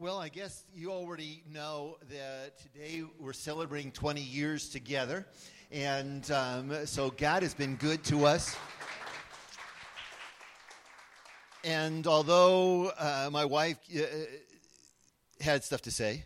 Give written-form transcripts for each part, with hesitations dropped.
Well, I guess you already know that today we're celebrating 20 years together, and so God has been good to us. And although my wife had stuff to say,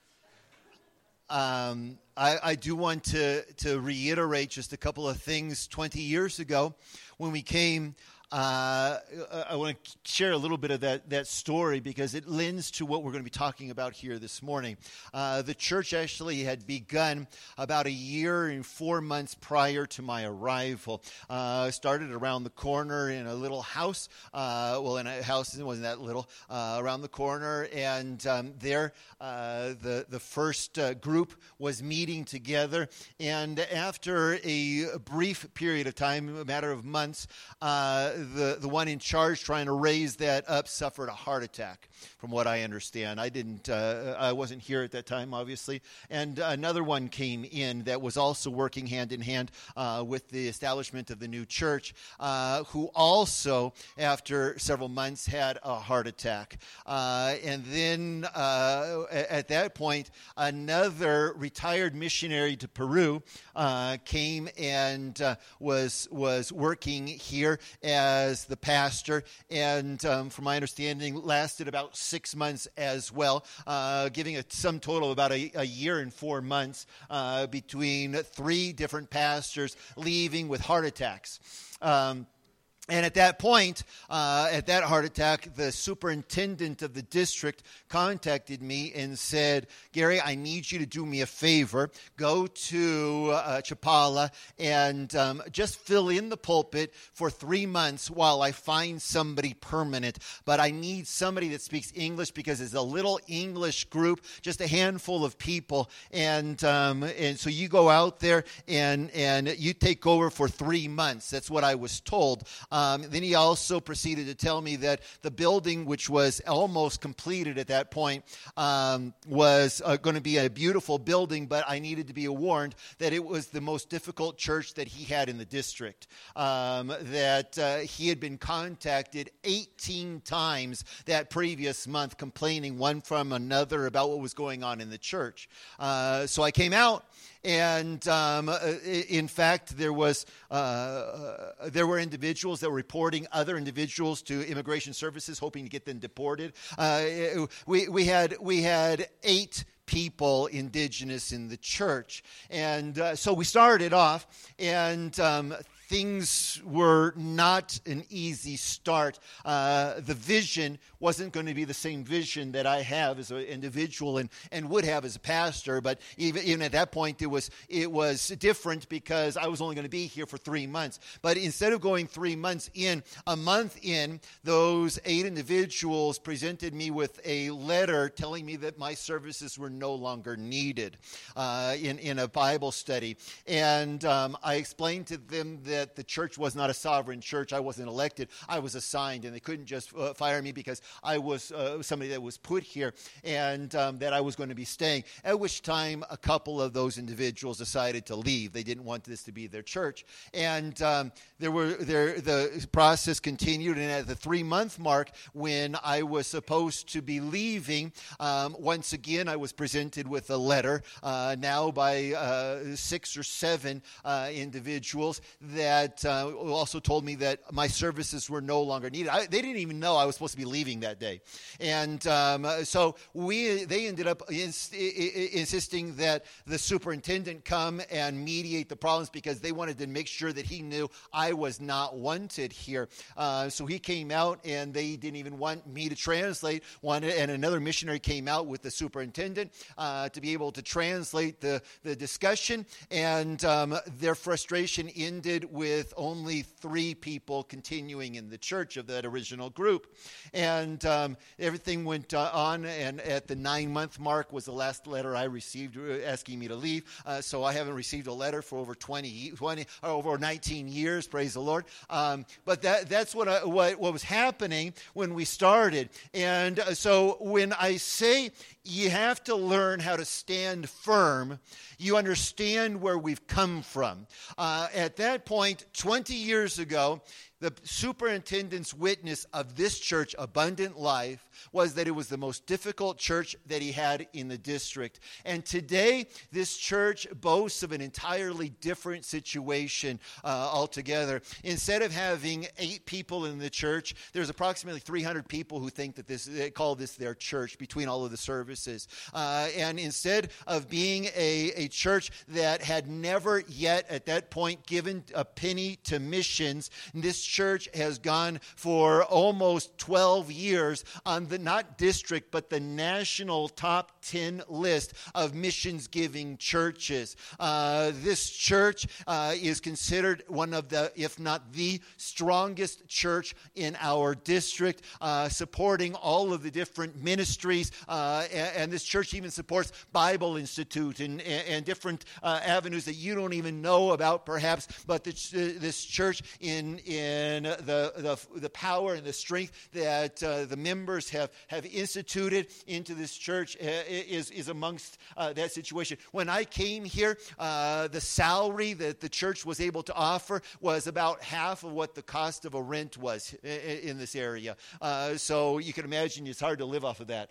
I do want to reiterate just a couple of things. 20 years ago, when we came, I want to share a little bit of that story because it lends to what we're going to be talking about here this morning. The church actually had begun about a year and 4 months prior to my arrival. Started around the corner in a little house. In a house, it wasn't that little, around the corner. And there, the first group was meeting together. And after a brief period of time, a matter of months, the one in charge trying to raise that up suffered a heart attack, from what I understand. I wasn't here at that time, obviously. And another one came in that was also working hand in hand with the establishment of the new church, who also, after several months, had a heart attack. And then at that point, another retired missionary to Peru came and was working here as the pastor, and from my understanding, lasted about 6 months as well, giving a sum total of about a year and 4 months between 3 different pastors leaving with heart attacks. And at that point, at that heart attack, the superintendent of the district contacted me and said, "Gary, I need you to do me a favor. Go to Chapala and just fill in the pulpit for 3 months while I find somebody permanent. But I need somebody that speaks English because it's a little English group, just a handful of people. And so you go out there and you take over for 3 months." That's what I was told. Then he also proceeded to tell me that the building, which was almost completed at that point, was going to be a beautiful building, but I needed to be warned that it was the most difficult church that he had in the district, that he had been contacted 18 times that previous month, complaining one from another about what was going on in the church. So I came out. And in fact, there were individuals that were reporting other individuals to immigration services, hoping to get them deported. We had 8 people indigenous in the church, and so we started off, and things were not an easy start. The vision wasn't going to be the same vision that I have as an individual and would have as a pastor, but even at that point it was different because I was only going to be here for 3 months. But instead of going 3 months in, a month in, those 8 individuals presented me with a letter telling me that my services were no longer needed in a Bible study. And I explained to them that the church was not a sovereign church. I wasn't elected. I was assigned, and they couldn't just fire me because I was somebody that was put here, and that I was going to be staying. At which time, a couple of those individuals decided to leave. They didn't want this to be their church, and the process continued. And at the 3-month mark, when I was supposed to be leaving, once again I was presented with a letter, now by 6 or 7 individuals that also told me that my services were no longer needed. They didn't even know I was supposed to be leaving that day. And so they ended up insisting that the superintendent come and mediate the problems because they wanted to make sure that he knew I was not wanted here. So he came out, and they didn't even want me to translate. And another missionary came out with the superintendent to be able to translate the discussion. And their frustration ended with only 3 people continuing in the church of that original group. And everything went on, and at the 9-month mark was the last letter I received asking me to leave. So I haven't received a letter for over 20 or over 19 years, praise the Lord. But that's what was happening when we started. And so when I say you have to learn how to stand firm, you understand where we've come from. At that point, 20 years ago, The superintendent's witness of this church, Abundant Life, was that it was the most difficult church that he had in the district. And today, this church boasts of an entirely different situation altogether. Instead of having 8 people in the church, there's approximately 300 people who think that they call this their church between all of the services. And instead of being a church that had never yet at that point given a penny to missions, this church has gone for almost 12 years on the not district but the national top 10 list of missions giving churches. This church is considered one of the, if not the strongest church in our district, supporting all of the different ministries, and this church even supports Bible Institute and different avenues that you don't even know about perhaps, but this church in the power and the strength that the members have instituted into this church is amongst that situation. When I came here, the salary that the church was able to offer was about half of what the cost of a rent was in this area. So you can imagine it's hard to live off of that.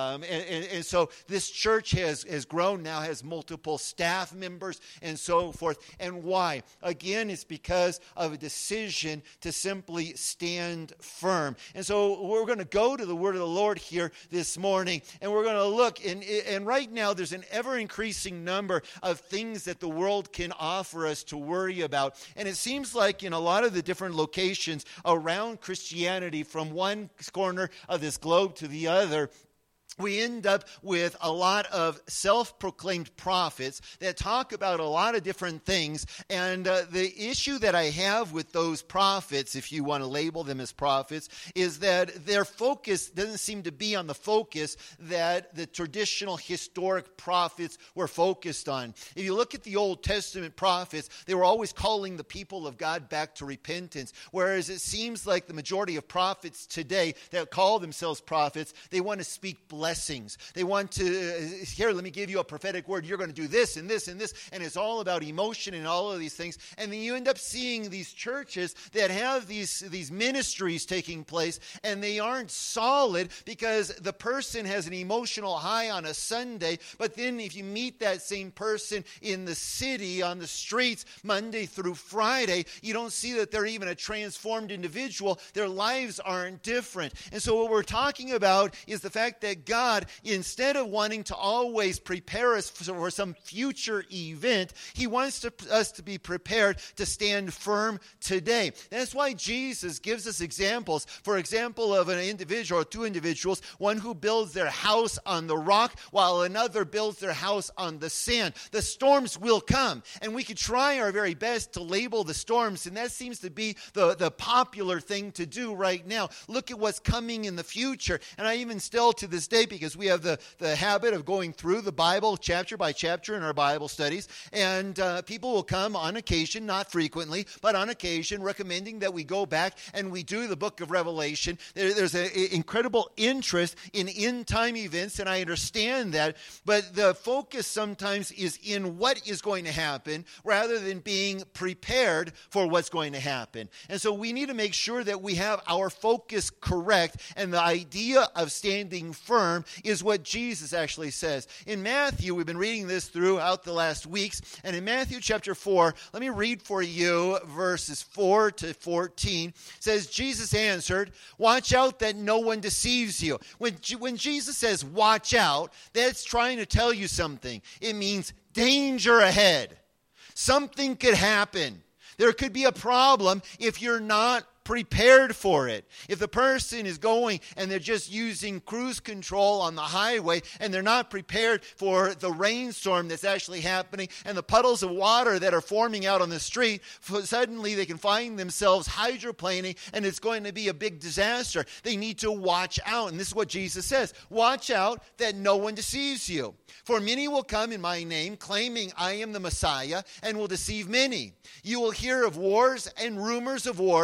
And so this church has grown now, has multiple staff members and so forth. And why? Again, it's because of a decision to simply stand firm. And so we're going to go to the word of the Lord here this morning, and we're going to look. And right now, there's an ever-increasing number of things that the world can offer us to worry about. And it seems like in a lot of the different locations around Christianity, from one corner of this globe to the other, we end up with a lot of self-proclaimed prophets that talk about a lot of different things. And the issue that I have with those prophets, if you want to label them as prophets, is that their focus doesn't seem to be on the focus that the traditional historic prophets were focused on. If you look at the Old Testament prophets, they were always calling the people of God back to repentance. Whereas it seems like the majority of prophets today that call themselves prophets, they want to speak blessings. They want to, here, let me give you a prophetic word. You're going to do this and this and this. And it's all about emotion and all of these things. And then you end up seeing these churches that have these ministries taking place, and they aren't solid because the person has an emotional high on a Sunday. But then if you meet that same person in the city, on the streets, Monday through Friday, you don't see that they're even a transformed individual. Their lives aren't different. And so what we're talking about is the fact that God, instead of wanting to always prepare us for some future event, He wants us to be prepared to stand firm today. That's why Jesus gives us examples. For example, of an individual or two individuals, one who builds their house on the rock while another builds their house on the sand. The storms will come, and we can try our very best to label the storms, and that seems to be the popular thing to do right now. Look at what's coming in the future. And I even still to this day, because we have the habit of going through the Bible chapter by chapter in our Bible studies, and people will come on occasion, not frequently, but on occasion, recommending that we go back and we do the book of Revelation. There's an incredible interest in end-time events, and I understand that, but the focus sometimes is in what is going to happen rather than being prepared for what's going to happen. And so we need to make sure that we have our focus correct, and the idea of standing firm is what Jesus actually says. In Matthew, we've been reading this throughout the last weeks, and in Matthew chapter 4, let me read for you verses 4 to 14. It says, Jesus answered, "Watch out that no one deceives you." When Jesus says, "watch out," that's trying to tell you something. It means danger ahead. Something could happen. There could be a problem if you're not prepared for it. If the person is going and they're just using cruise control on the highway and they're not prepared for the rainstorm that's actually happening and the puddles of water that are forming out on the street, suddenly they can find themselves hydroplaning and it's going to be a big disaster. They need to watch out. And this is what Jesus says. Watch out that no one deceives you. For many will come in my name, claiming I am the Messiah, and will deceive many. You will hear of wars and rumors of wars, but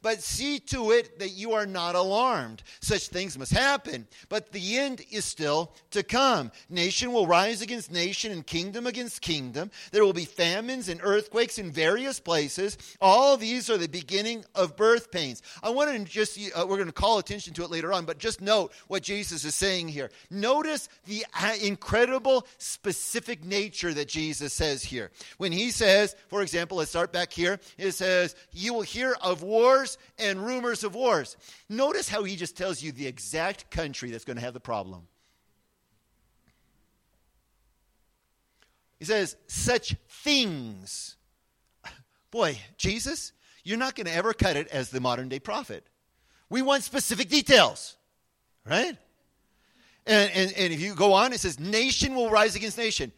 but see to it that you are not alarmed. Such things must happen, but the end is still to come. Nation will rise against nation and kingdom against kingdom. There will be famines and earthquakes in various places. All these are the beginning of birth pains. I want to just, we're going to call attention to it later on, but just note what Jesus is saying here. Notice the incredible specific nature that Jesus says here. When he says, for example, let's start back here. It says, you will hear of wars and rumors of wars. Notice how he just tells you the exact country that's going to have the problem. He says, such things. Boy, Jesus, you're not going to ever cut it as the modern day prophet. We want specific details, right? And if you go on, it says, nation will rise against nation.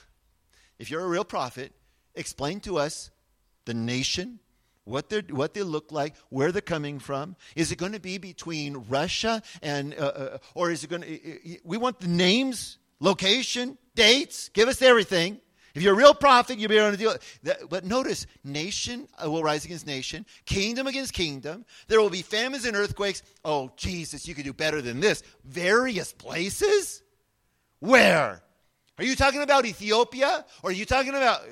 If you're a real prophet, explain to us the nation, what they look like, where they're coming from. Is it going to be between Russia and, or is it going to, we want the names, location, dates, give us everything. If you're a real prophet, you'll be able to deal with that. But notice, nation will rise against nation, kingdom against kingdom. There will be famines and earthquakes. Oh, Jesus, you could do better than this. Various places? Where? Are you talking about Ethiopia? Or are you talking about...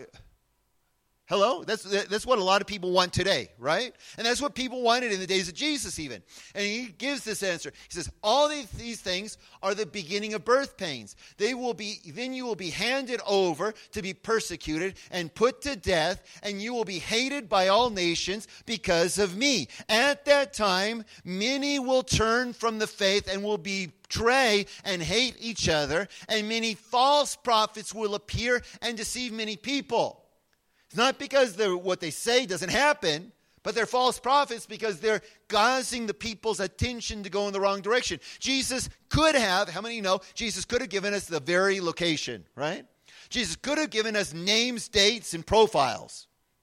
Hello? That's what a lot of people want today, right? And that's what people wanted in the days of Jesus even. And he gives this answer. He says, all these things are the beginning of birth pains. Then you will be handed over to be persecuted and put to death, and you will be hated by all nations because of me. At that time, many will turn from the faith and will betray and hate each other, and many false prophets will appear and deceive many people. It's not because what they say doesn't happen, but they're false prophets because they're causing the people's attention to go in the wrong direction. Jesus could have, how many know, Jesus could have given us the very location, right? Jesus could have given us names, dates, and profiles.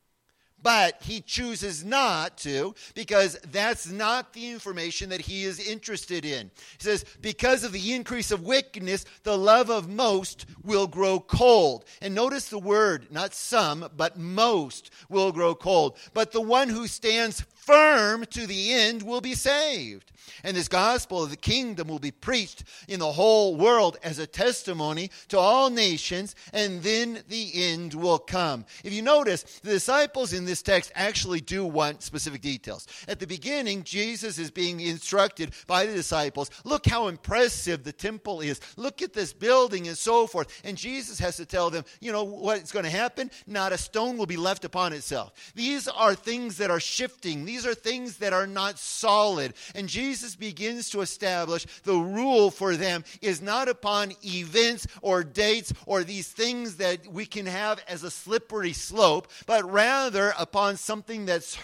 But he chooses not to because that's not the information that he is interested in. He says, because of the increase of wickedness, the love of most will grow cold. And notice the word, not some, but most will grow cold. But the one who stands firm to the end will be saved. And this gospel of the kingdom will be preached in the whole world as a testimony to all nations, and then the end will come. If you notice, the disciples in this text actually do want specific details. At the beginning, Jesus is being instructed by the disciples, look how impressive the temple is. Look at this building and so forth. And Jesus has to tell them, you know what's going to happen? Not a stone will be left upon itself. These are things that are shifting. These are things that are not solid. And Jesus begins to establish the rule for them is not upon events or dates or these things that we can have as a slippery slope, but rather upon something that's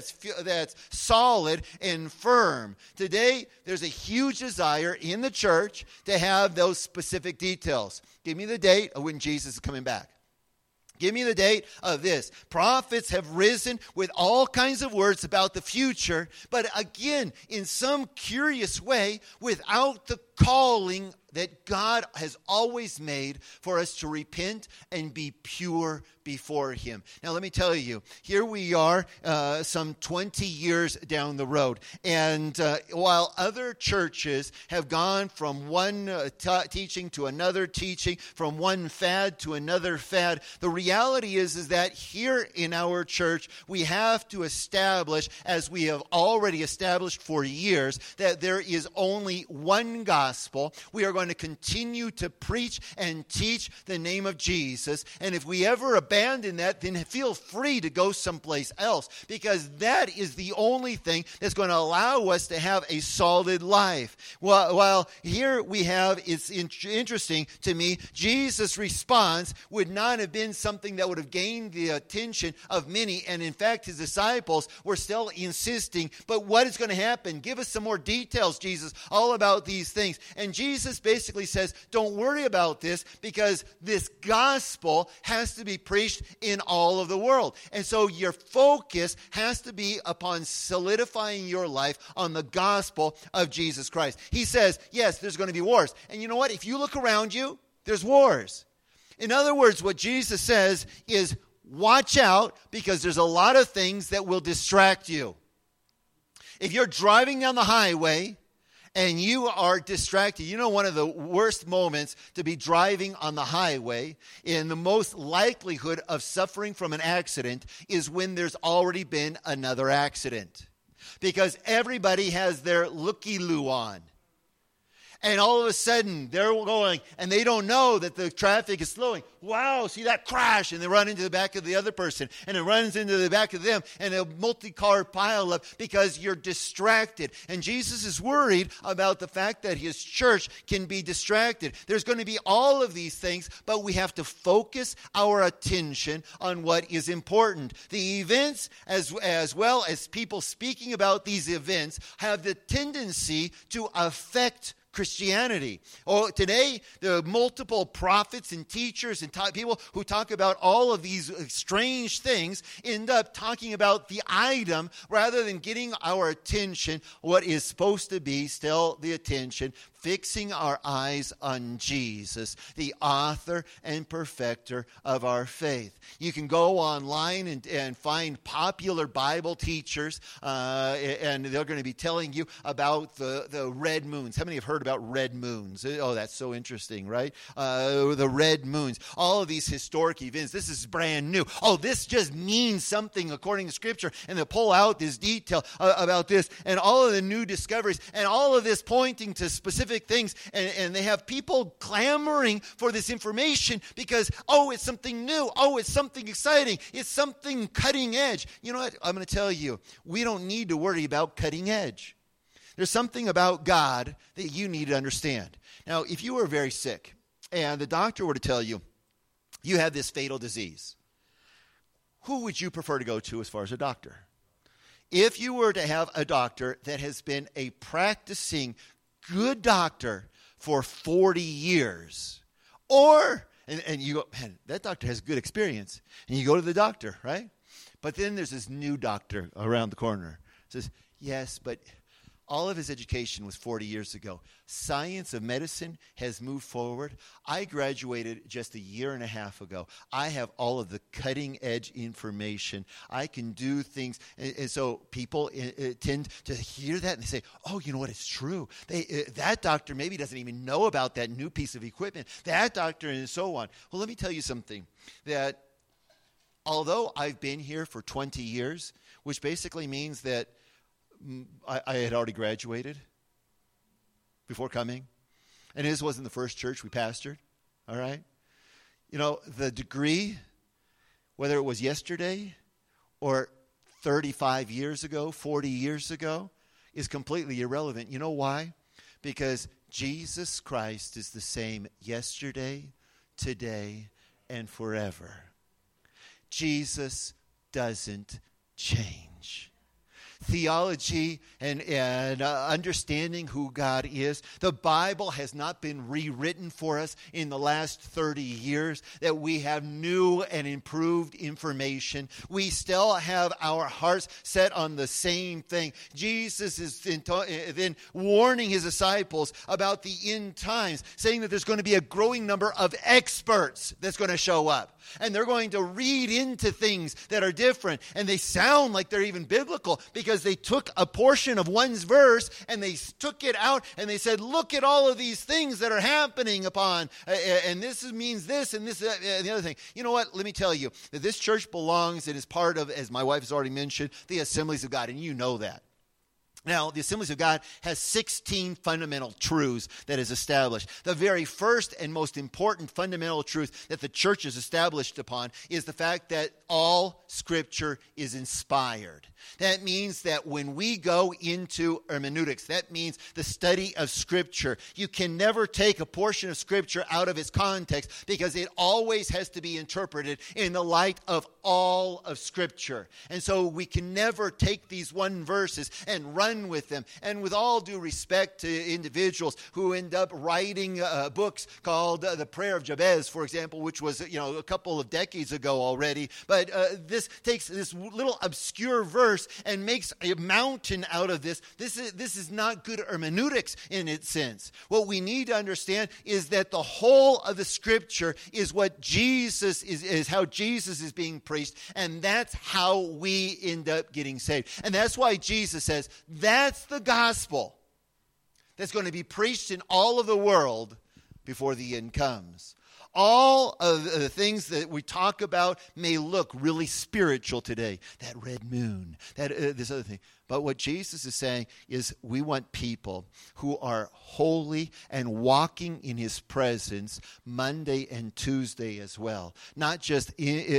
solid and firm. Today, there's a huge desire in the church to have those specific details. Give me the date of when Jesus is coming back. Give me the date of this. Prophets have risen with all kinds of words about the future, but again, in some curious way, without the calling that God has always made for us to repent and be pure before Him. Now, let me tell you, here we are some 20 years down the road. And while other churches have gone from one teaching to another teaching, from one fad to another fad, the reality is that here in our church, we have to establish, as we have already established for years, that there is only one gospel. We are going to continue to preach and teach the name of Jesus. And if we ever abandon that, then feel free to go someplace else, because that is the only thing that's going to allow us to have a solid life. While here we have, it's interesting to me, Jesus' response would not have been something that would have gained the attention of many. And in fact, his disciples were still insisting, but what is going to happen? Give us some more details, Jesus, all about these things. And Jesus basically says, don't worry about this, because this gospel has to be preached in all of the world. And so your focus has to be upon solidifying your life on the gospel of Jesus Christ. He says, yes, there's going to be wars. And you know what? If you look around you, there's wars. In other words, what Jesus says is, watch out, because there's a lot of things that will distract you. If you're driving down the highway and you are distracted, you know one of the worst moments to be driving on the highway and the most likelihood of suffering from an accident is when there's already been another accident. Because everybody has their looky-loo on. And all of a sudden, they're going, and they don't know that the traffic is slowing. Wow, see that crash? And they run into the back of the other person. And it runs into the back of them. And a multi-car pile up because you're distracted. And Jesus is worried about the fact that his church can be distracted. There's going to be all of these things, but we have to focus our attention on what is important. The events, as well as people speaking about these events, have the tendency to affect Christianity. Today, there are multiple prophets and teachers and people who talk about all of these strange things end up talking about the item rather than getting our attention, what is supposed to be still the attention, fixing our eyes on Jesus, the author and perfecter of our faith. You can go online and find popular Bible teachers, and they're going to be telling you about the red moons. How many have heard about red moons? Oh, that's so interesting, right? The red moons. All of these historic events. This is brand new. Oh, this just means something according to Scripture. And they'll pull out this detail about this and all of the new discoveries and all of this pointing to specific things, and they have people clamoring for this information because, oh, it's something new. Oh, it's something exciting. It's something cutting edge. You know what? I'm going to tell you, we don't need to worry about cutting edge. There's something about God that you need to understand. Now, if you were very sick and the doctor were to tell you, you have this fatal disease, who would you prefer to go to as far as a doctor? If you were to have a doctor that has been a practicing good doctor for 40 years, and you go, man, that doctor has good experience, and you go to the doctor, right? But then there's this new doctor around the corner. Says, yes, but all of his education was 40 years ago. Science of medicine has moved forward. I graduated just a year and a half ago. I have all of the cutting edge information. I can do things. And so people tend to hear that and they say, oh, you know what? It's true. That doctor maybe doesn't even know about that new piece of equipment. That doctor and so on. Well, let me tell you something. That although I've been here for 20 years, which basically means that I had already graduated before coming. And his wasn't the first church we pastored. All right? You know, the degree, whether it was yesterday or 35 years ago, 40 years ago, is completely irrelevant. You know why? Because Jesus Christ is the same yesterday, today, and forever. Jesus doesn't change. Theology and understanding who God is. The Bible has not been rewritten for us in the last 30 years, that we have new and improved information. We still have our hearts set on the same thing. Jesus is then warning his disciples about the end times, saying that there's going to be a growing number of experts that's going to show up. And they're going to read into things that are different. And they sound like they're even biblical because they took a portion of one's verse and they took it out and they said, look at all of these things that are happening upon. And this means this and this and the other thing. You know what? Let me tell you that this church belongs and is part of, as my wife has already mentioned, the Assemblies of God. And you know that. Now, the Assemblies of God has 16 fundamental truths that is established. The very first and most important fundamental truth that the church is established upon is the fact that all Scripture is inspired. That means that when we go into hermeneutics, that means the study of Scripture, you can never take a portion of Scripture out of its context because it always has to be interpreted in the light of all of Scripture. And so we can never take these one verses and run with them. And with all due respect to individuals who end up writing books called The Prayer of Jabez, for example, which was a couple of decades ago already, but this takes this little obscure verse and makes a mountain out of this. This is not good hermeneutics in its sense. What we need to understand is that the whole of the Scripture is what Jesus is how Jesus is being preached, and that's how we end up getting saved. And that's why Jesus says, That's the gospel that's going to be preached in all of the world before the end comes. All of the things that we talk about may look really spiritual today. That red moon, that this other thing. But what Jesus is saying is we want people who are holy and walking in his presence Monday and Tuesday as well. Not just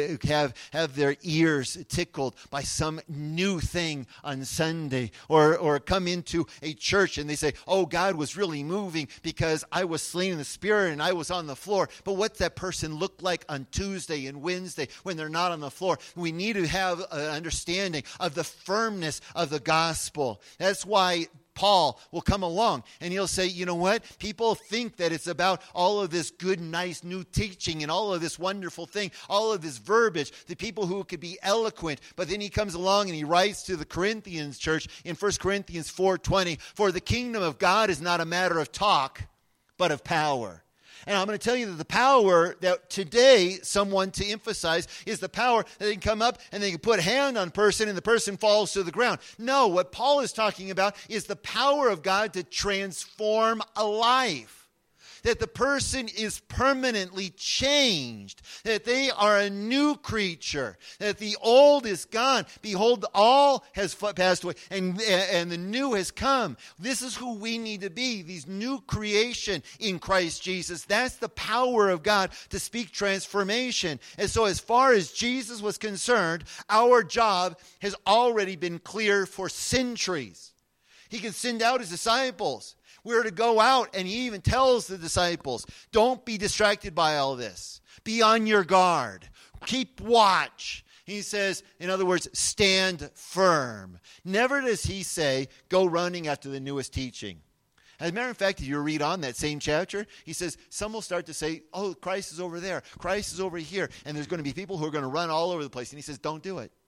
have their ears tickled by some new thing on Sunday or come into a church and they say, oh, God was really moving because I was slain in the Spirit and I was on the floor. But what's that person look like on Tuesday and Wednesday when they're not on the floor? We need to have an understanding of the firmness of the gospel. That's why Paul will come along and he'll say, you know what? People think that it's about all of this good, nice new teaching and all of this wonderful thing, all of this verbiage, the people who could be eloquent. But then he comes along and he writes to the Corinthians church in 1 Corinthians 4:20, for the kingdom of God is not a matter of talk, but of power. And I'm going to tell you that the power that today someone to emphasize is the power that they can come up and they can put a hand on a person and the person falls to the ground. No, what Paul is talking about is the power of God to transform a life. That the person is permanently changed, that they are a new creature, that the old is gone. Behold, all has passed away, and the new has come. This is who we need to be, these new creation in Christ Jesus. That's the power of God to speak transformation. And so as far as Jesus was concerned, our job has already been clear for centuries. He can send out his disciples. We're to go out, and he even tells the disciples, don't be distracted by all this. Be on your guard. Keep watch. He says, in other words, stand firm. Never does he say, go running after the newest teaching. As a matter of fact, if you read on that same chapter, he says, some will start to say, oh, Christ is over there. Christ is over here. And there's going to be people who are going to run all over the place. And he says, don't do it.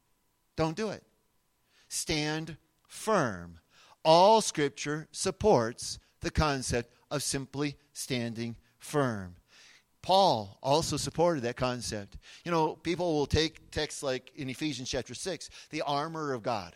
Don't do it. Stand firm. All Scripture supports the concept of simply standing firm. Paul also supported that concept. You know, people will take texts like in Ephesians chapter 6, the armor of God.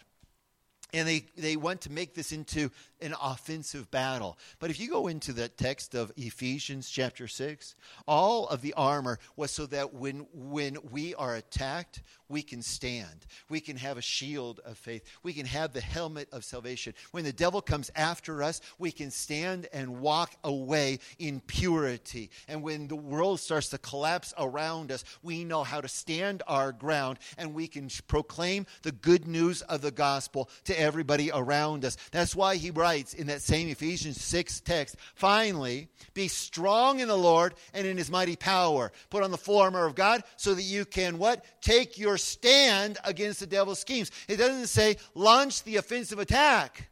And they want to make this into an offensive battle. But if you go into the text of Ephesians chapter 6, all of the armor was so that when we are attacked, we can stand. We can have a shield of faith. We can have the helmet of salvation. When the devil comes after us, we can stand and walk away in purity. And when the world starts to collapse around us, we know how to stand our ground and we can proclaim the good news of the gospel to everybody around us. That's why he writes in that same Ephesians 6 text, finally, be strong in the Lord and in his mighty power. Put on the full armor of God so that you can what? Take your stand against the devil's schemes. It doesn't say launch the offensive attack.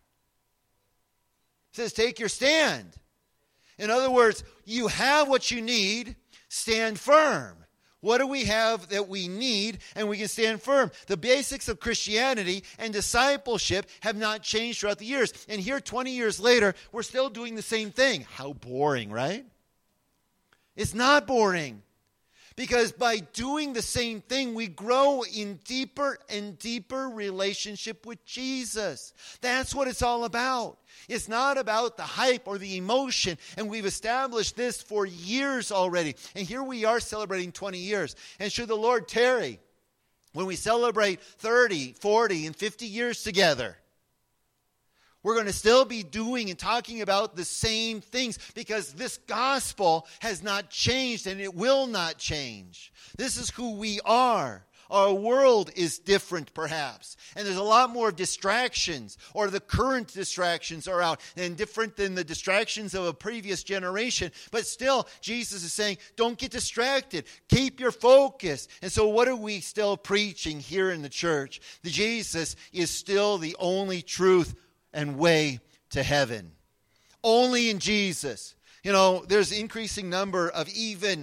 It says take your stand. In other words, you have what you need, stand firm. What do we have that we need and we can stand firm? The basics of Christianity and discipleship have not changed throughout the years. And here 20 years later, we're still doing the same thing. How boring, right? It's not boring. Because by doing the same thing, we grow in deeper and deeper relationship with Jesus. That's what it's all about. It's not about the hype or the emotion. And we've established this for years already. And here we are celebrating 20 years. And should the Lord tarry, when we celebrate 30, 40, and 50 years together, we're going to still be doing and talking about the same things because this gospel has not changed and it will not change. This is who we are. Our world is different perhaps. And there's a lot more distractions, or the current distractions are out and different than the distractions of a previous generation. But still, Jesus is saying, don't get distracted. Keep your focus. And so what are we still preaching here in the church? The Jesus is still the only truth and way to heaven. Only in Jesus. You know, there's an increasing number of even,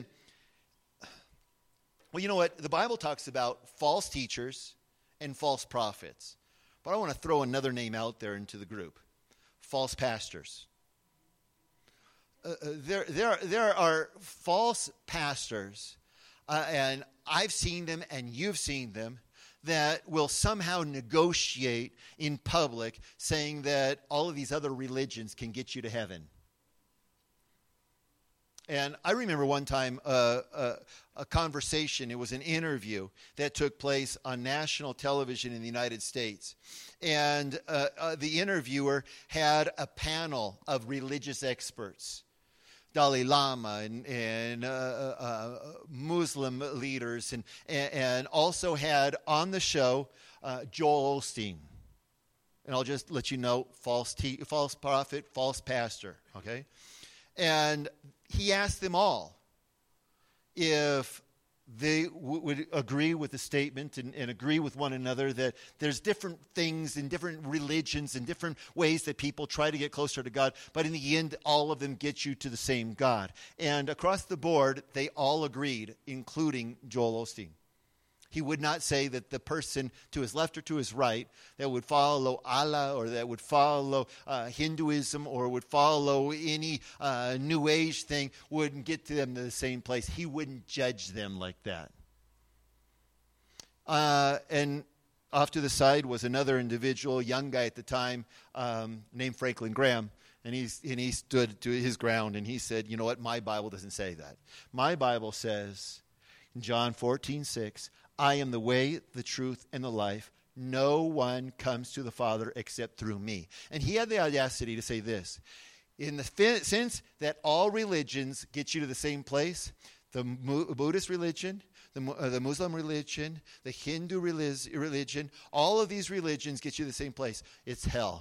well, you know what? The Bible talks about false teachers and false prophets. But I want to throw another name out there into the group. False pastors. There are false pastors, and I've seen them and you've seen them, that will somehow negotiate in public saying that all of these other religions can get you to heaven. And I remember one time a conversation, it was an interview that took place on national television in the United States. And the interviewer had a panel of religious experts, Dalai Lama and Muslim leaders, and also had on the show Joel Osteen. And I'll just let you know, false prophet, false pastor, okay? And he asked them all if they would agree with the statement and agree with one another that there's different things in different religions and different ways that people try to get closer to God, but in the end, all of them get you to the same God. And across the board, they all agreed, including Joel Osteen. He would not say that the person to his left or to his right that would follow Allah or that would follow Hinduism or would follow any New Age thing wouldn't get to them to the same place. He wouldn't judge them like that. And off to the side was another individual, a young guy at the time, named Franklin Graham. And he stood to his ground and he said, you know what, my Bible doesn't say that. My Bible says in John 14:6, I am the way, the truth, and the life. No one comes to the Father except through me. And he had the audacity to say this. In the sense that all religions get you to the same place, the Buddhist religion, the Muslim religion, the Hindu religion, all of these religions get you to the same place. It's hell.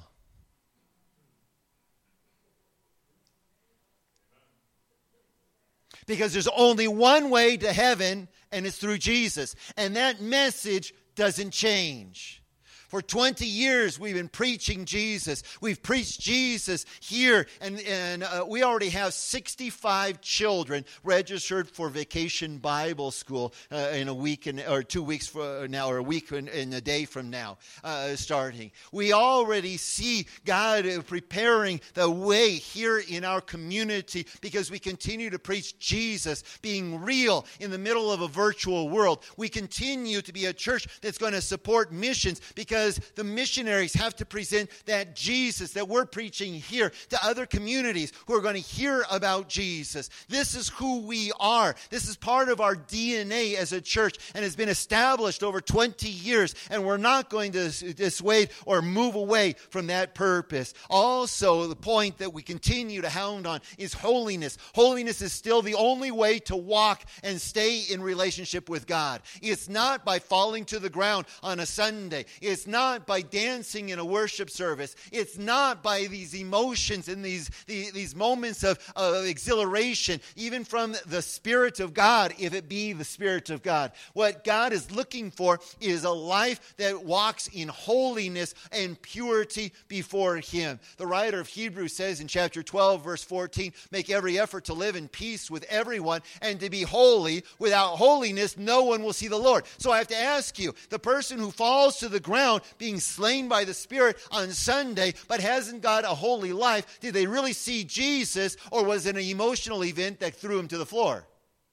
Because there's only one way to heaven, and it's through Jesus. And that message doesn't change. For 20 years, we've been preaching Jesus. We've preached Jesus here, and we already have 65 children registered for Vacation Bible School in a week or 2 weeks from now, or a week and a day from now, starting. We already see God preparing the way here in our community because we continue to preach Jesus being real in the middle of a virtual world. We continue to be a church that's going to support missions because the missionaries have to present that Jesus that we're preaching here to other communities who are going to hear about Jesus. This is who we are. This is part of our DNA as a church and has been established over 20 years, and we're not going to dissuade or move away from that purpose. Also, the point that we continue to hound on is holiness. Holiness is still the only way to walk and stay in relationship with God. It's not by falling to the ground on a Sunday. It's not by dancing in a worship service. It's not by these emotions and these moments of exhilaration, even from the Spirit of God, if it be the Spirit of God. What God is looking for is a life that walks in holiness and purity before Him. The writer of Hebrews says in chapter 12, verse 14, make every effort to live in peace with everyone and to be holy. Without holiness, no one will see the Lord. So I have to ask you, the person who falls to the ground being slain by the Spirit on Sunday but hasn't got a holy life, did they really see Jesus, or was it an emotional event that threw him to the floor?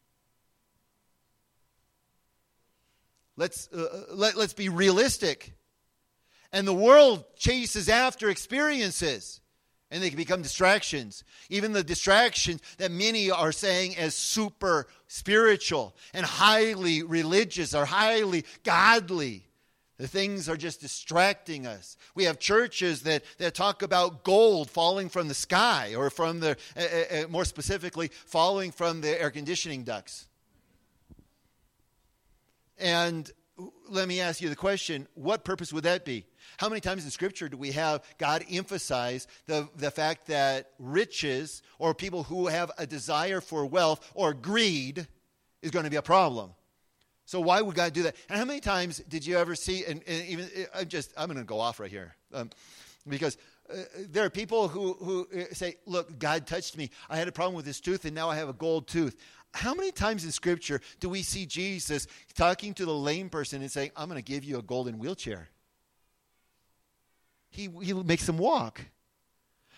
Let's be realistic. And the world chases after experiences, and they can become distractions. Even the distractions that many are saying as super spiritual and highly religious or highly godly. The things are just distracting us. We have churches that talk about gold falling from the sky, or from the, more specifically, falling from the air conditioning ducts. And let me ask you the question, what purpose would that be? How many times in Scripture do we have God emphasize the fact that riches, or people who have a desire for wealth or greed, is going to be a problem? So why would God do that? And how many times did you ever see, and even, I'm going to go off right here, because there are people who say, look, God touched me. I had a problem with this tooth, and now I have a gold tooth. How many times in Scripture do we see Jesus talking to the lame person and saying, I'm going to give you a golden wheelchair? He makes them walk.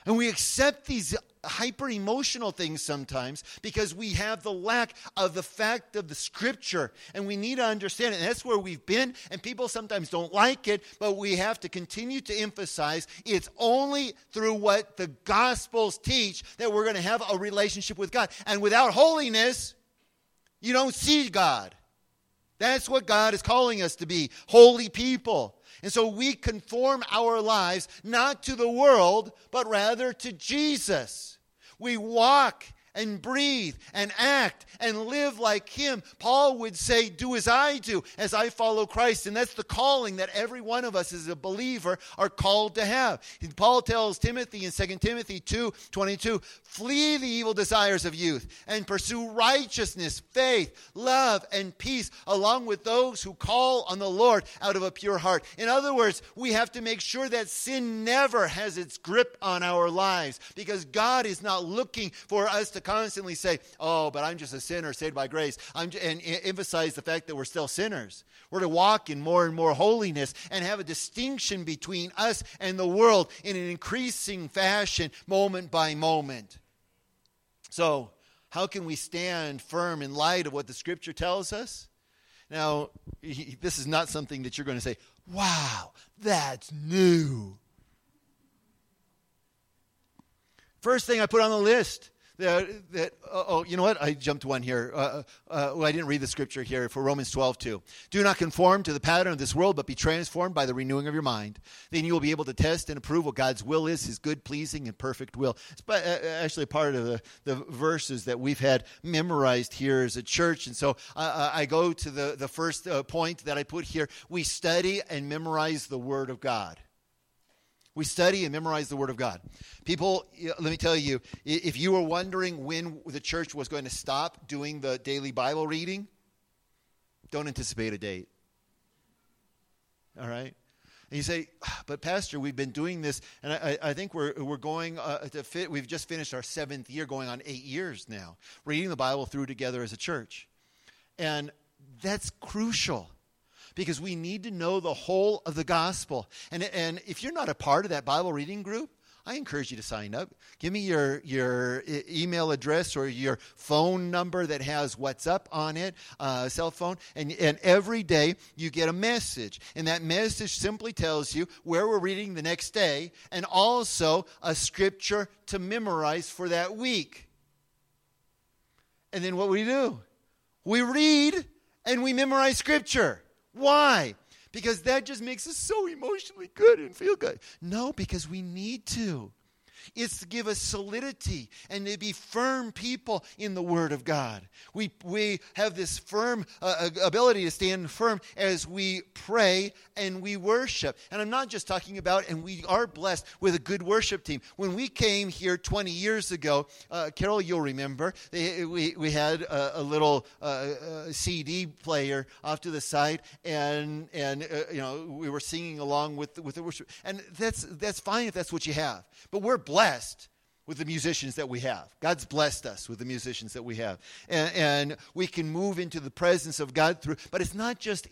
And we accept these hyper-emotional things sometimes because we have the lack of the fact of the Scripture. And we need to understand it. And that's where we've been. And people sometimes don't like it. But we have to continue to emphasize it's only through what the Gospels teach that we're going to have a relationship with God. And without holiness, you don't see God. That's what God is calling us to be, holy people. And so we conform our lives not to the world, but rather to Jesus. We walk and breathe and act and live like Him. Paul would say, do as I do, as I follow Christ. And that's the calling that every one of us as a believer are called to have. And Paul tells Timothy in 2 Timothy 2:22, flee the evil desires of youth and pursue righteousness, faith, love, and peace, along with those who call on the Lord out of a pure heart. In other words, we have to make sure that sin never has its grip on our lives, because God is not looking for us to constantly say, oh, but I'm just a sinner saved by grace, and emphasize the fact that we're still sinners. We're to walk in more and more holiness and have a distinction between us and the world in an increasing fashion, moment by moment. So, how can we stand firm in light of what the Scripture tells us? Now, this is not something that you're going to say, wow, that's new. First thing I put on the list, you know what? I jumped one here. I didn't read the Scripture here for Romans 12:2. Do not conform to the pattern of this world, but be transformed by the renewing of your mind. Then you will be able to test and approve what God's will is, His good, pleasing, and perfect will. It's actually part of the verses that we've had memorized here as a church. And so I go to the first point that I put here. We study and memorize the Word of God. We study and memorize the Word of God. People, let me tell you, if you were wondering when the church was going to stop doing the daily Bible reading, don't anticipate a date. All right? And you say, but Pastor, we've been doing this, and I think we're going we've just finished our 7th year, going on 8 years now, reading the Bible through together as a church. And that's crucial, because we need to know the whole of the gospel. And if you're not a part of that Bible reading group, I encourage you to sign up. Give me your email address or your phone number that has WhatsApp on it, cell phone. And every day you get a message. And that message simply tells you where we're reading the next day, and also a scripture to memorize for that week. And then what we do? We read and we memorize scripture. Why? Because that just makes us so emotionally good and feel good. No, because we need to. It's to give us solidity and to be firm people in the Word of God. We have this firm ability to stand firm as we pray and we worship. And I'm not just talking about, and we are blessed with a good worship team. When we came here 20 years ago, Carol, you'll remember, we had a little CD player off to the side, and we were singing along with the worship. And that's fine if that's what you have. But we're blessed with the musicians that we have. God's blessed us with the musicians that we have. And we can move into the presence of God through, but it's not just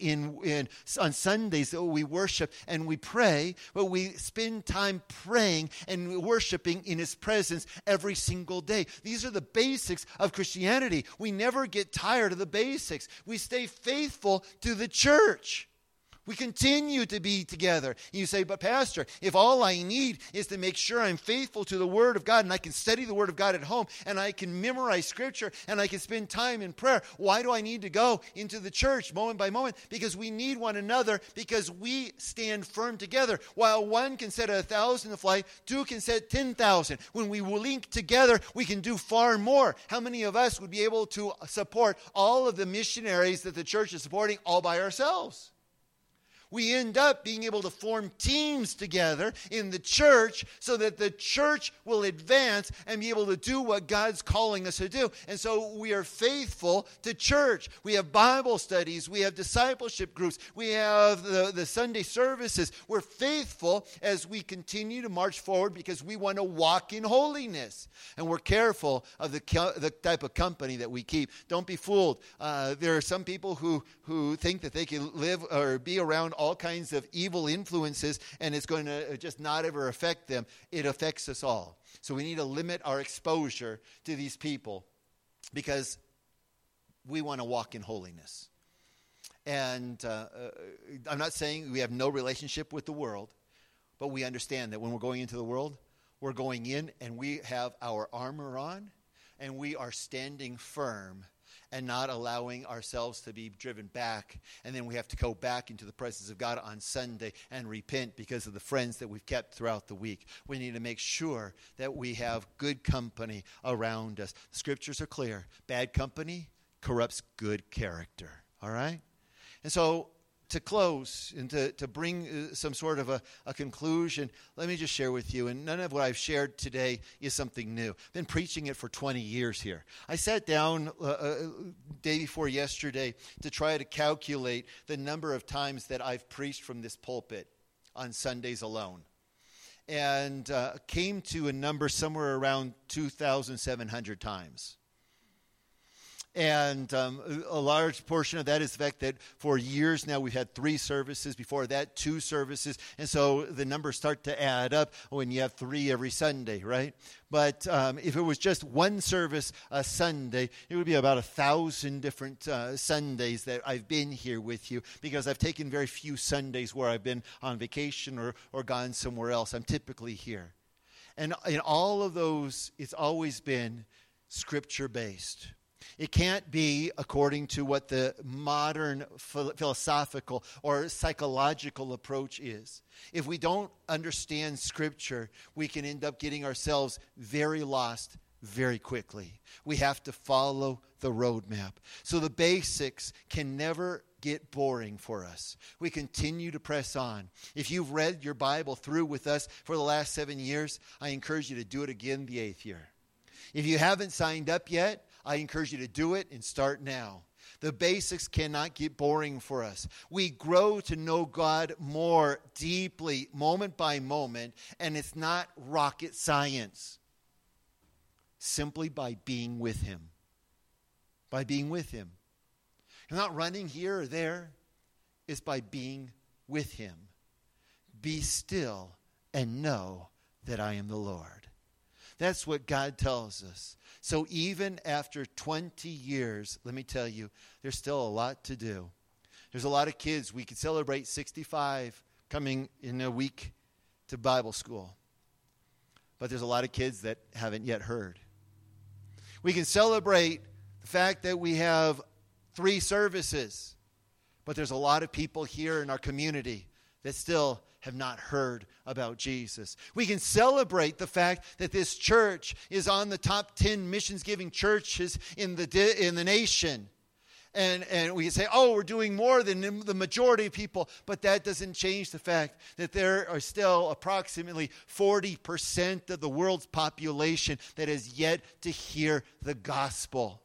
on Sundays that we worship and we pray, but we spend time praying and worshiping in His presence every single day. These are the basics of Christianity. We never get tired of the basics. We stay faithful to the church. We continue to be together. You say, but Pastor, if all I need is to make sure I'm faithful to the Word of God, and I can study the Word of God at home, and I can memorize Scripture, and I can spend time in prayer, why do I need to go into the church moment by moment? Because we need one another, because we stand firm together. While one can set 1,000 to flight, two can set 10,000. When we link together, we can do far more. How many of us would be able to support all of the missionaries that the church is supporting all by ourselves? We end up being able to form teams together in the church so that the church will advance and be able to do what God's calling us to do. And so we are faithful to church. We have Bible studies. We have discipleship groups. We have the Sunday services. We're faithful as we continue to march forward because we want to walk in holiness. And we're careful of the type of company that we keep. Don't be fooled. There are some people who think that they can live or be around all kinds of evil influences, and it's going to just not ever affect them. It affects us all. So we need to limit our exposure to these people because we want to walk in holiness. And I'm not saying we have no relationship with the world, but we understand that when we're going into the world, we're going in and we have our armor on, and we are standing firm and not allowing ourselves to be driven back. And then we have to go back into the presence of God on Sunday and repent because of the friends that we've kept throughout the week. We need to make sure that we have good company around us. The scriptures are clear. Bad company corrupts good character. All right? And so to close and to bring some sort of a conclusion, let me just share with you, and none of what I've shared today is something new. I've been preaching it for 20 years here. I sat down day before yesterday to try to calculate the number of times that I've preached from this pulpit on Sundays alone, and came to a number somewhere around 2,700 times. And a large portion of that is the fact that for years now we've had 3 services. Before that, 2 services. And so the numbers start to add up when you have 3 every Sunday, right? But if it was just 1 service a Sunday, it would be about 1,000 different Sundays that I've been here with you, because I've taken very few Sundays where I've been on vacation or gone somewhere else. I'm typically here. And in all of those, it's always been Scripture-based. It can't be according to what the modern philosophical or psychological approach is. If we don't understand Scripture, we can end up getting ourselves very lost very quickly. We have to follow the roadmap. So the basics can never get boring for us. We continue to press on. If you've read your Bible through with us for the last 7 years, I encourage you to do it again the 8th year. If you haven't signed up yet, I encourage you to do it and start now. The basics cannot get boring for us. We grow to know God more deeply, moment by moment, and it's not rocket science. Simply by being with Him. By being with Him. You're not running here or there. It's by being with Him. Be still and know that I am the Lord. That's what God tells us. So even after 20 years, let me tell you, there's still a lot to do. There's a lot of kids. We could celebrate 65 coming in a week to Bible school. But there's a lot of kids that haven't yet heard. We can celebrate the fact that we have 3 services. But there's a lot of people here in our community that still have not heard about Jesus. We can celebrate the fact that this church is on the top 10 missions-giving churches in the nation. And we can say, oh, we're doing more than the majority of people. But that doesn't change the fact that there are still approximately 40% of the world's population that has yet to hear the gospel.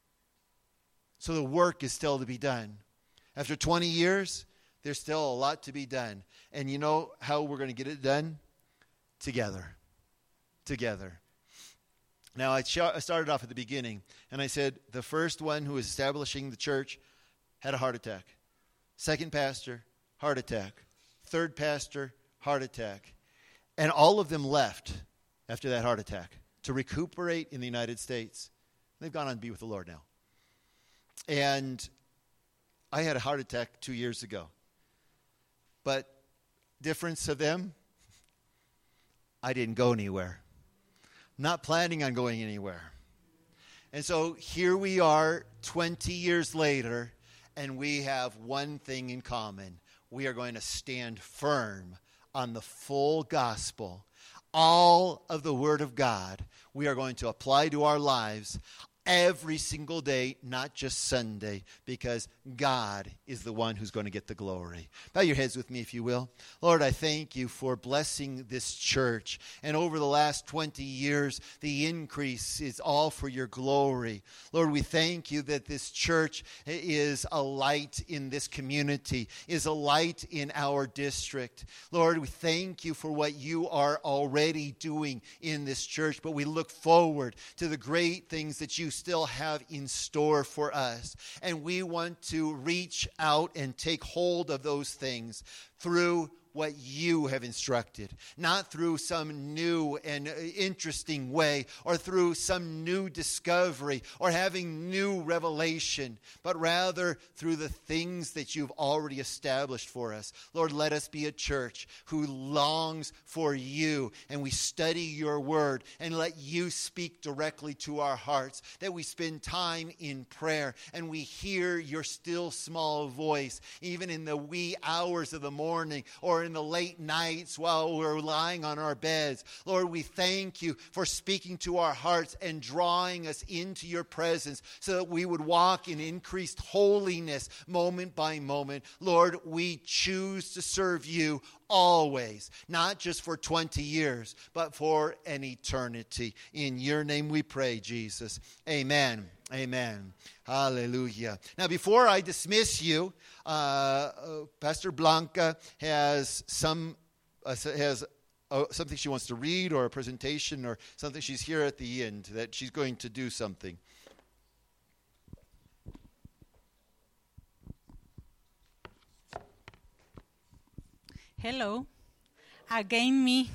So the work is still to be done. After 20 years, there's still a lot to be done. And you know how we're going to get it done? Together. Together. Now, I started off at the beginning, and I said the first one who was establishing the church had a heart attack. Second pastor, heart attack. Third pastor, heart attack. And all of them left after that heart attack to recuperate in the United States. They've gone on to be with the Lord now. And I had a heart attack 2 years ago. But difference of them, I didn't go anywhere. Not planning on going anywhere. And so here we are 20 years later, and we have one thing in common. We are going to stand firm on the full gospel. All of the Word of God we are going to apply to our lives every single day, not just Sunday, because God is the one who's going to get the glory. Bow your heads with me, if you will. Lord, I thank you for blessing this church. And over the last 20 years, the increase is all for your glory. Lord, we thank you that this church is a light in this community, is a light in our district. Lord, we thank you for what you are already doing in this church, but we look forward to the great things that you still have in store for us. And we want to reach out and take hold of those things through what you have instructed, not through some new and interesting way or through some new discovery or having new revelation, but rather through the things that you've already established for us. Lord, let us be a church who longs for you, and we study your word and let you speak directly to our hearts, that we spend time in prayer and we hear your still small voice, even in the wee hours of the morning or in the late nights while we're lying on our beds. Lord, we thank you for speaking to our hearts and drawing us into your presence so that we would walk in increased holiness moment by moment. Lord, we choose to serve you always, not just for 20 years, but for an eternity. In your name we pray, Jesus. Amen. Amen. Hallelujah. Now, before I dismiss you, Pastor Blanca has something she wants to read, or a presentation, or something. She's here at the end that she's going to do something. Hello, again me.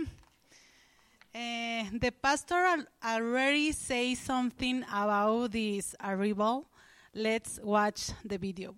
The pastor already said something about this arrival. Let's watch the video.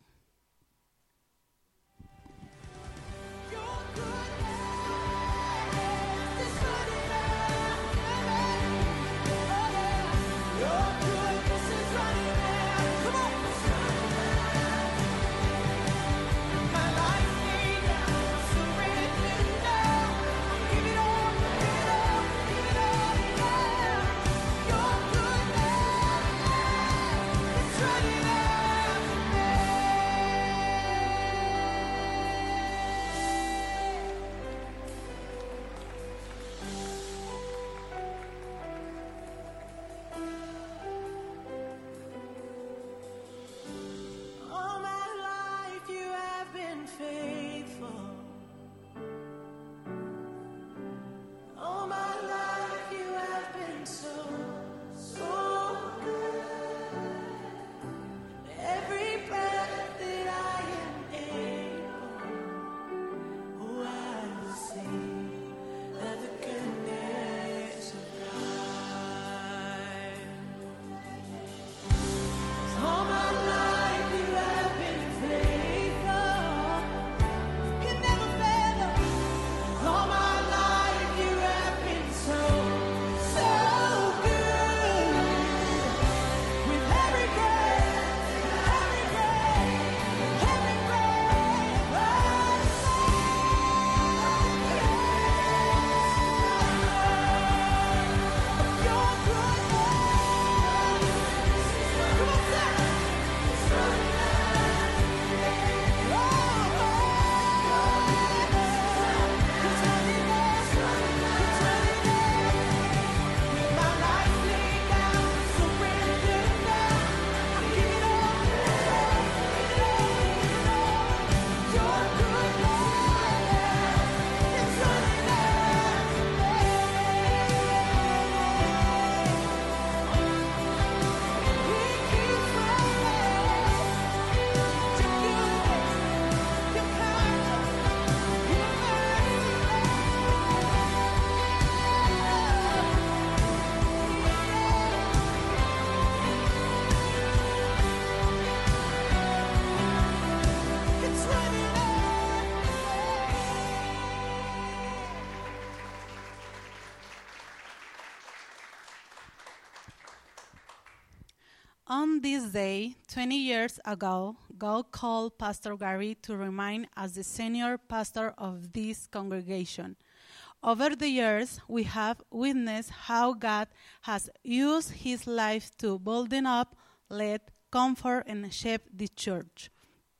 On this day, 20 years ago, God called Pastor Gary to remain as the senior pastor of this congregation. Over the years, we have witnessed how God has used his life to bolden up, lead, comfort, and shape the church.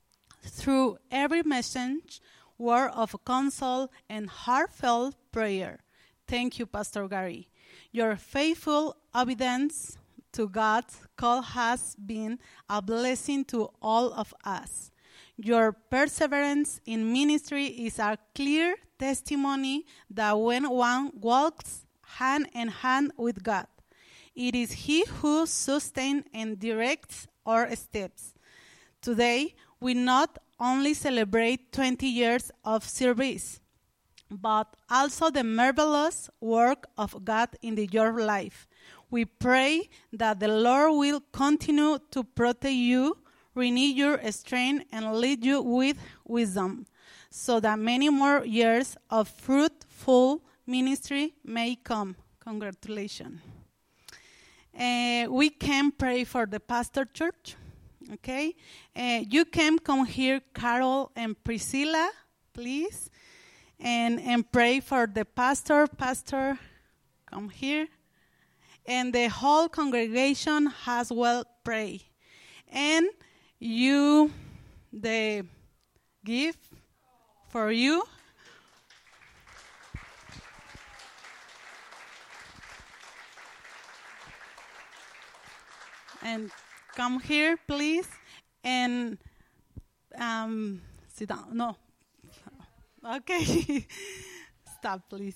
Through every message, word of counsel, and heartfelt prayer. Thank you, Pastor Gary. Your faithful obedience to God's call has been a blessing to all of us. Your perseverance in ministry is a clear testimony that when one walks hand in hand with God, It is He who sustains and directs our steps. Today, we not only celebrate 20 years of service, but also the marvelous work of God in your life. We pray that the Lord will continue to protect you, renew your strength, and lead you with wisdom, so that many more years of fruitful ministry may come. Congratulations. We can pray for the pastor church. Okay? You can come here, Carol and Priscilla, please, and pray for the pastor. Pastor, come here. And the whole congregation as well pray. And you, the gift for you. And come here, please, and sit down. No. Okay. Stop, please.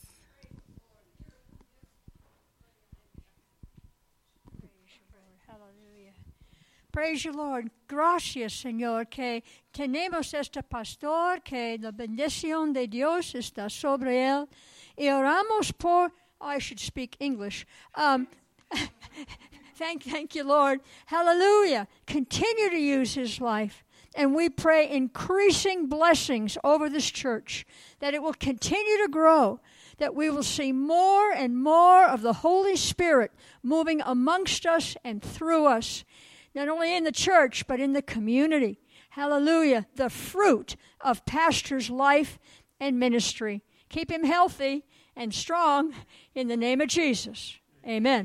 Praise you, Lord. Gracias, Señor, que tenemos este pastor, que la bendición de Dios está sobre él. Y oramos por, I should speak English. Thank you, Lord. Hallelujah. Continue to use his life. And we pray increasing blessings over this church, that it will continue to grow, that we will see more and more of the Holy Spirit moving amongst us and through us, not only in the church, but in the community. Hallelujah. The fruit of pastor's life and ministry. Keep him healthy and strong in the name of Jesus. Amen.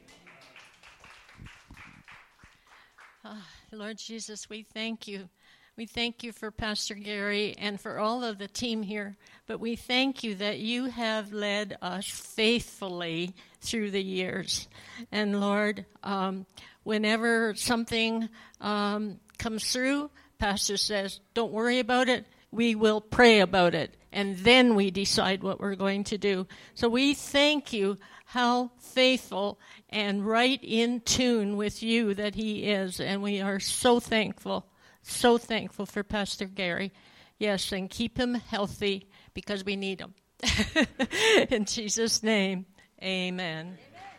Lord Jesus, we thank you. We thank you for Pastor Gary and for all of the team here. But we thank you that you have led us faithfully through the years. And Lord, whenever something comes through, Pastor says, don't worry about it. We will pray about it. And then we decide what we're going to do. So we thank you how faithful and right in tune with you that he is. And we are so thankful for Pastor Gary. Yes, and keep him healthy because we need him. In Jesus' name, amen.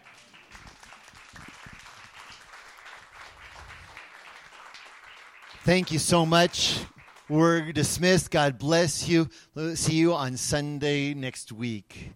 Thank you so much. We're dismissed. God bless you. See you on Sunday next week.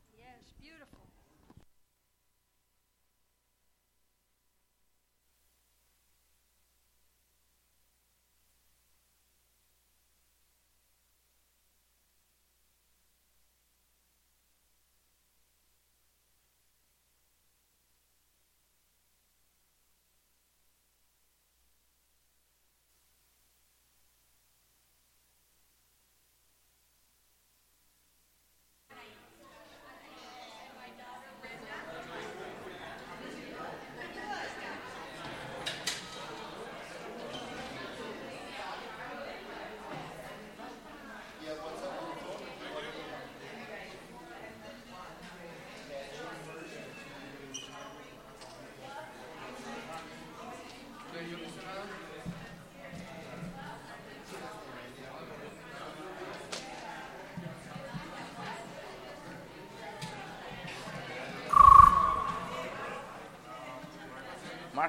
Mark.